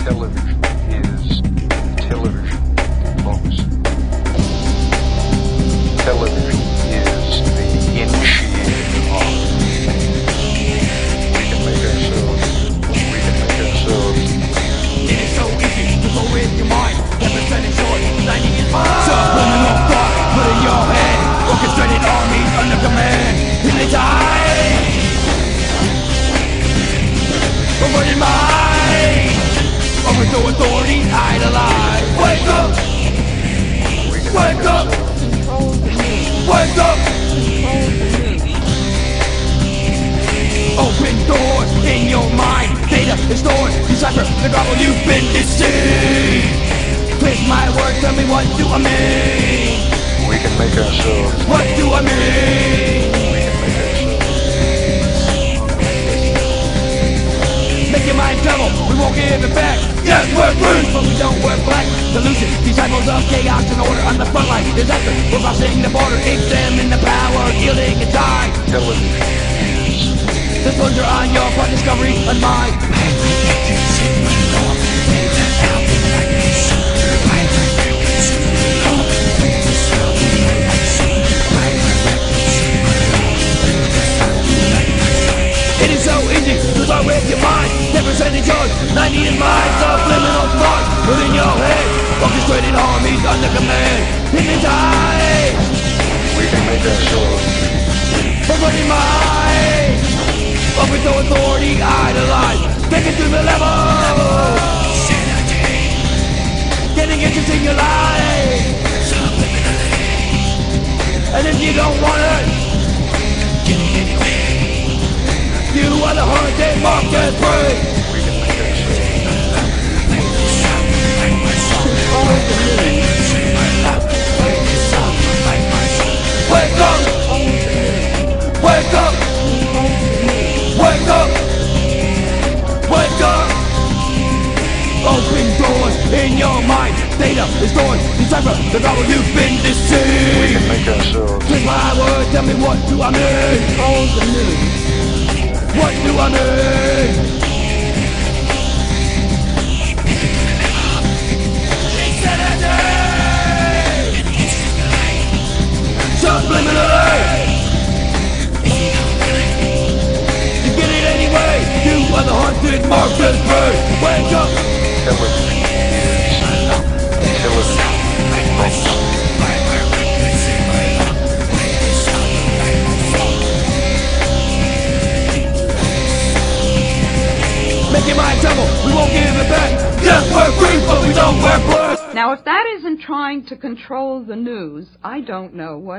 Television is television, folks. Television is the initiator of things. We can make ourselves. It is so easy to go with your mind. 10% is short, 90 is mine. Subliminal thought, put in your head. Orchestrated armies under command. Hypnotized. Perverted mind. Overthrow authority, idolize. Wake up! Wake up! Wake up! Open doors in your mind. Data is stored. Decipher the gobble, you've been deceived. Twist my words, tell me what do I mean? We can make ourselves. What do I mean? Make your mind tremble, we won't give it back. Yes, we're free, but we don't wear black. Delusion, disciples of chaos and order on the front line. Disaster, we're crossing the border, examine the power, yielding its time. Television. Disclosure on your part, discovery on mine. It is so easy to start with your mind. 10% is yours, 90 is mine. Subliminal thoughts within your head. Orchestrated armies under command. Hypnotized. We can make ourselves. Perverted mind. Overthrow authority, idolize. Take it to the level. Getting interest in your life. And if you don't want it, you are the hunted, marked as prey. We can make Wake up! Wake up! Wake up! Wake up! Open doors in your mind. Data is stored. Decipher the gobble, you've been deceived. We can make ourselves. Twist my words, tell me what do I mean? What do I mean? Subliminally. You get it anyway. You are the haunted Marcus Bird. Wake up. Television is television. Make your mind tremble, we won't give it back. Yes, we're free, but we don't wear black. Now, if that isn't trying to control the news, I don't know what